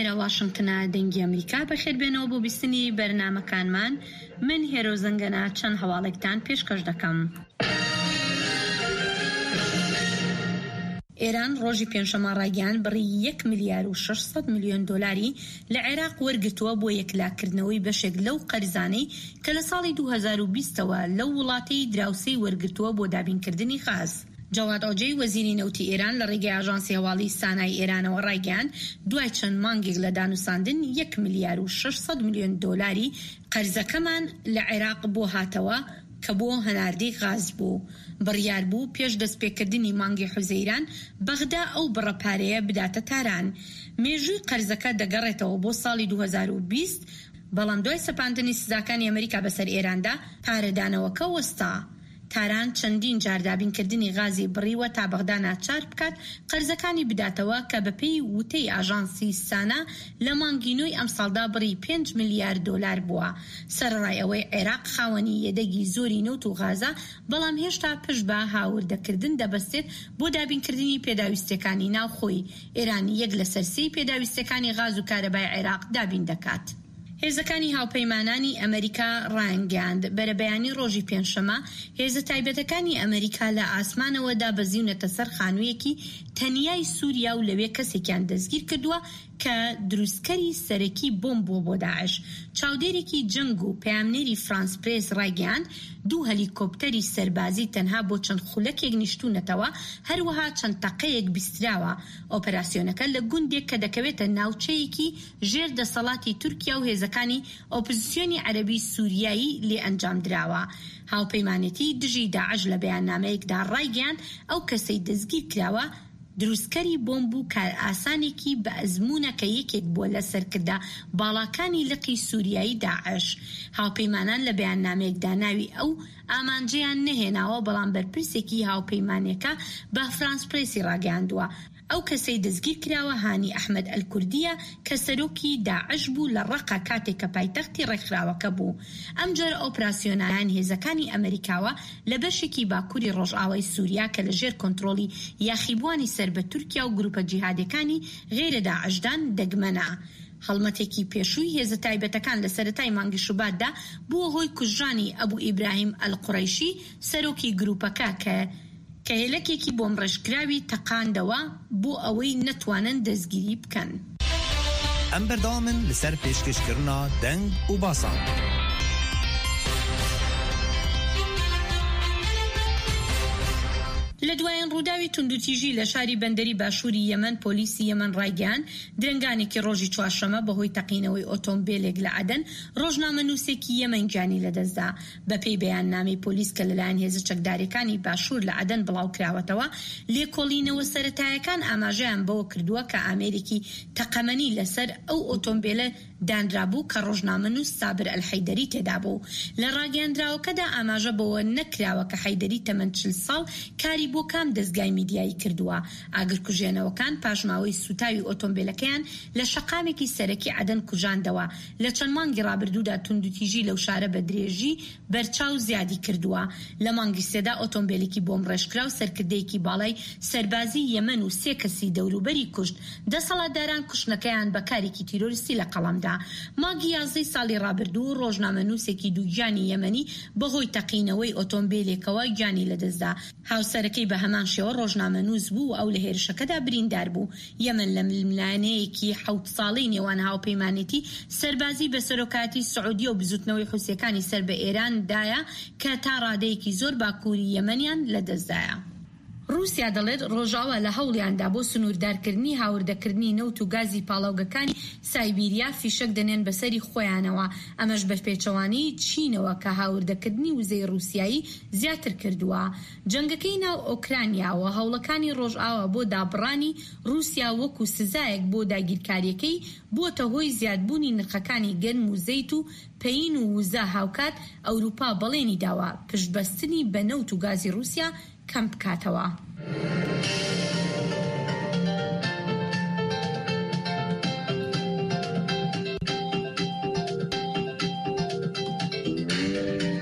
لێرە واشنگتنە دەنگی ئەمریکا بەخێربێنەوە بۆ بیستنی بەرنامەکانمان. من هێرۆ زەنگەنە چەند هەواڵێکتان پێشکەش دەکەم. ئێران ڕۆژی پێنجشەمە ڕایگەیان بڕی 1 ملیار و 600 میلیۆن دۆلاری لە عێراق وەرگرتووە بۆ یەکلاکردنەوەی بەشێک لەو قەرزانەی کە لە ساڵی 2020ەوە لەو وڵاتەی دراوسەی وەرگرتووە بۆ دابینکردنی غاز. جواد ئۆجێ وەزیری نەوتی ئێران لە ڕێگەی ئاژانسی هەواڵی سانای ئێرانەوە ڕایگەیاند دوای چەند مانگێک لە دانووساندن 1 ملیار و 600 میلیۆن دۆلاری قەرزەکەمان لە عێراق بۆ هاتەوە کە بۆ هەناردەی غاز بوو. بڕیار بوو پێش دەستپێکردنی مانگی حوزەیران بەغدا ئەو بڕەپارەیە بداتە تاران. مێژووی قەرزەکە دەگەڕێتەوە بۆ ساڵی 2020، بەڵام دوای سەپاندنی سزاکانی ئەمریکا بەسەر ئێراندا پارەدانەوەکە وەستا. تاران چەندین جار دابینکردنی غازی بڕیوە تا بەغدا ناچار بکات قەرزەکانی بداتەوە کە بەپێی وتەی ئاژانسی سانا لە مانگی نوێی ئەم ساڵدا بڕی 5 میلیارد دۆلار بووە. سەرڕای ئەوەی عێراق خاوەنی یەدەگی زۆری نەوت و غازە، بەڵام هێشتا پشت بە هاوردەکردن دەبەستێت بۆ دابینکردنی پێداویستەکانی ناوخۆی. ئێران 1 لە سەر 3 پێداویستەکانی غاز و کارەبای عێراق دابین دەکات. هێزەکانی هاوپەیمانانی ئەمریکا ڕایانگەاند بەرەبەیانی ڕۆژی پێنجشەمە هێزە تایبەتەکانی ئەمریکا لە ئاسمانەوەدا بەزیونەتە سەر خانوویەکی تەنیای سووریا و لەوێ کەسێکیان دەستگیر کردووە کە دروستکەری سەرەکی بۆمب بووە بۆ داعش. چاودێرێکی جەنگ و پەیامنێری فرانس پرێس ڕایگەاند 2 هەلیکۆپتەری سەربازی تەنها بۆ چەند خولەکێک نیشتوونەتەوە، هەروەها چەند تەقەیەک بیستراوە. ئۆپەراسیۆنەکە لە گوندێک کە دەکەوێتە ناوچەیەکی ژێر دەسەڵاتی تورکیا و هێزەکانی ئۆپۆزیسیۆنی عەرەبی سووریایی لێ ئەنجام درراوە. هاوپەیمانەتی دژی داعش لە بەیاننامەیەکدا ڕایگەاند ئەو کەسەی دەستگیر کراوە دروستکەری بۆمب و کار ئاسانێکی بە ئەزمونە کە یەکێک بووە لە سەرکردا باڵاکانی لقی سووریایی داعش. هاوپەیمانان لە بەیاننامەیەکدا ناوی ئەو ئامانجەیان نەهێناوە، بەڵام بەرپرسێکی هاوپەیمانەکە بە فرانس پرێسی ڕاگەاندووە. ئەو کەسەی دەستگیر کراوە هانی ئەحمەد ئەلکوردیە کە سەرۆکی داعش بوو لە ڕەقە کاتێک کە پایتەختی ڕێکخراوەکە بوو. ئەم جۆرە ئۆپراسیۆنەکان هێزەکانی ئەمریکاوە لە بەشێکی باکووری ڕۆژئاوای سووریا کە لەژێر کۆنتڕۆڵی یاخیبوانی سەر بە تورکیا و گروپە جیهادەکانی غێرە داعشدان دەگمەنە. هەڵمەتێکی پێشووی هێزە تایبەتەکان لە سەرەتای مانگی شوباتدا بووە هۆی کوژرانی ئەبوو ئیبراهیم ئەلقوڕەیشی سەرۆکی گروپەکە کە هێلەکێکی بۆمڕێژکراوی تەقاندەوە بۆ ئەوەی نەتوانن دەستگیری بکەن. ئەم بەردەوامن لەسەر پێشکەشکردنا دەنگ و باسان. لە دوایین ڕووداوی توندوتیژی لە شاری بەندەری باشووری یەمەن، پۆلیسی یەمەن ڕایگەیاند درنگانێکی ڕۆژی چوارشەمە بەهۆی تەقینەوەی ئۆتۆمبیلێک لە عەدەن ڕۆژنامەنووسێکی یەمەنجانی لەدەستدا. بەپێی بەیاننامەی پۆلیس کە لەلایەن هێزە چەکدارەکانی باشوور لە عەدەن بڵاوکراوەتەوە، لێکۆڵینەوە سەرەتایەکان ئاماژەیان بەوە کردووە کە ئامێرێکی تەقەمەنی لەسەر ئەو ئۆتۆمبیلە دانرابوو کە ڕۆژنامەنووس سابر ئەلحەیدەری تێدا بوو. لە ڕاگەیاندراوەکەدا ئاماژە بەوە نەکراوە کە حەیدەری تەمەن 40 ساڵ کاری بۆ کام دەستگای میدیایی کردووە. ئاگرکوژێنەوەکان پاشماوەی سوتاوی ئۆتۆمبیلەکەیان لە شەقامێکی سەرەکی عەدەن کوژاندەوە. لە چەند مانگی ڕابردوودا توندوتیژی لەو شارە بە درێژی بەرچاو زیادی کردووە. لە مانگی سێدا ئۆتۆمبیلێکی بۆم ڕێژکراو سەرکردەیەکی باڵای سەربازی یەمەن و 3 کەسی دەوروبەری کوشت. دەسەڵاتداران کوشتنەکەیان بە کارێکی تیرۆریستی لە قەڵەمدا. مانگی 11 ساڵی ڕابردوو ڕۆژنامەنووسێکی دووگیانی یەمەنی بەهۆی تەقینەوەی ئۆتۆمبیلێکەوە گیانی لەدەستدا. هاوسەرەکەی بە هەمان شێوە ڕۆژنامەنووس بوو ئەو لە هێرشەکەدا بریندار بوو. یەمەن لە ململانەیەکی 7 ساڵی نێوان هاوپەیمانێتی سەربازی بە سەرۆکاتی سعودیە و بزوتنەوەی حوسیەکانی سەر بە ئێراندایە کە تا ڕادەیەکی زۆر باکووری یەمەنیان لەدەستدایە. رووسیا دەڵێت ڕۆژاوە لە هەوڵیاندا بۆ سنووردارکردنی هاوردەکردنی نەوت و گازی پاڵاوگەکانی سایبیریا فیشک دەنێن بەسەری خۆیانەوە. ئەمەش بەپێچەوانی چینەوە کە هاوردەکردنی وزەی رووسیایی زیاتر کردووە. جەنگەکەی ناو ئۆکرانیاوە هەوڵەکانی ڕۆژئاوا بۆ دابڕانی رووسیا وەکو سزایەک بۆ داگیرکاریەکەی بۆتە هۆی زیادبوونی نرخەکانی گەرم و زەیت و پەین و وزە هاوکات. ئەوروپا بەڵێنی داوە پشتبەستنی بە نەوت و گازی رووسیا کەم بکاتەوە.